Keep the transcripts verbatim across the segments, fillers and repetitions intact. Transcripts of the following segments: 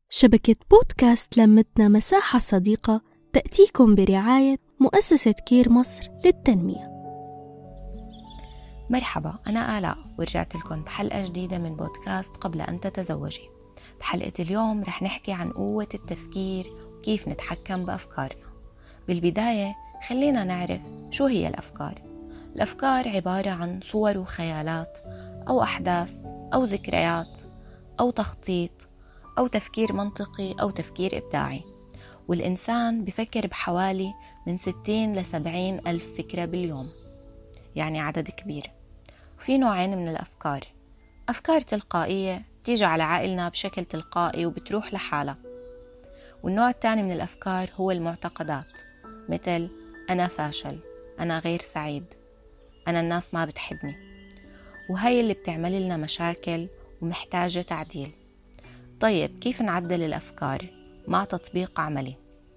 شبكة بودكاست لمتنا مساحة صديقة تأتيكم برعاية مؤسسة كير مصر للتنمية. مرحبا، أنا آلاء ورجعت لكم بحلقة جديدة من بودكاست قبل أن تتزوجي. بحلقة اليوم رح نحكي عن قوة التفكير وكيف نتحكم بأفكارنا. بالبداية خلينا نعرف شو هي الأفكار. الأفكار عبارة عن صور وخيالات أو أحداث أو ذكريات أو تخطيط أو تفكير منطقي أو تفكير إبداعي، والإنسان بفكر بحوالي من ستين لسبعين ألف فكرة باليوم، يعني عدد كبير. وفي نوعين من الأفكار: أفكار تلقائية تيجي على عقلنا بشكل تلقائي وبتروح لحالها، والنوع الثاني من الأفكار هو المعتقدات، مثل أنا فاشل، أنا غير سعيد، أنا الناس ما بتحبني، وهي اللي بتعمل لنا مشاكل ومحتاجة تعديل. طيب كيف نعدل الأفكار مع تطبيق عملي؟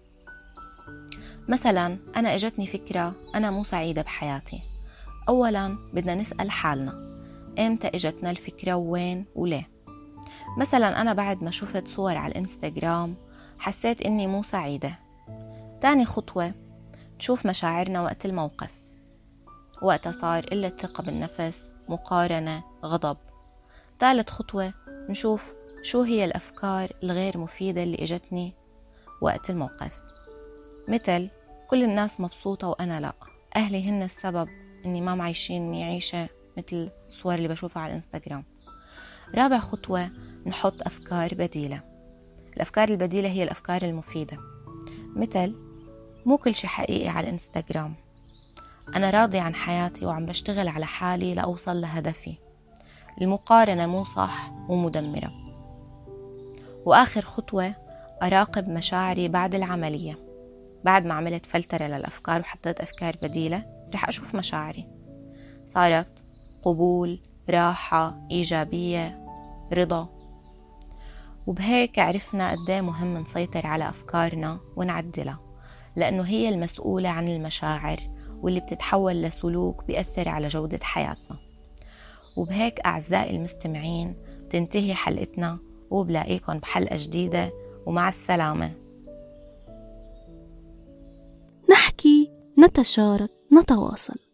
مثلا أنا إجتني فكرة أنا مو سعيدة بحياتي. أولا بدنا نسأل حالنا إمتى إجتنا الفكرة وين وليه. مثلا أنا بعد ما شفت صور على الإنستغرام حسيت إني مو سعيدة. تاني خطوة نشوف مشاعرنا وقت الموقف، وقتها صار قلة ثقة بالنفس، مقارنة، غضب. ثالث خطوة نشوف شو هي الأفكار الغير مفيدة اللي إجتني وقت الموقف، مثل كل الناس مبسوطة وأنا لا، أهلي هن السبب إني ما معيشيني عيشة مثل الصور اللي بشوفها على الإنستغرام. رابع خطوة نحط أفكار بديلة. الأفكار البديلة هي الأفكار المفيدة، مثل مو كل شي حقيقي على الإنستغرام، أنا راضي عن حياتي وعم بشتغل على حالي لأوصل لهدفي، المقارنة مو صح ومدمرة. وآخر خطوة أراقب مشاعري بعد العملية. بعد ما عملت فلترة للأفكار وحطيت أفكار بديلة، رح أشوف مشاعري صارت قبول، راحة، إيجابية، رضا. وبهيك عرفنا قديه مهم نسيطر على أفكارنا ونعدلها، لأنه هي المسؤولة عن المشاعر واللي بتتحول لسلوك بيأثر على جودة حياتنا. وبهيك أعزائي المستمعين تنتهي حلقتنا، وبلاقيكم بحلقة جديدة، ومع السلامة. نحكي، نتشارك، نتواصل.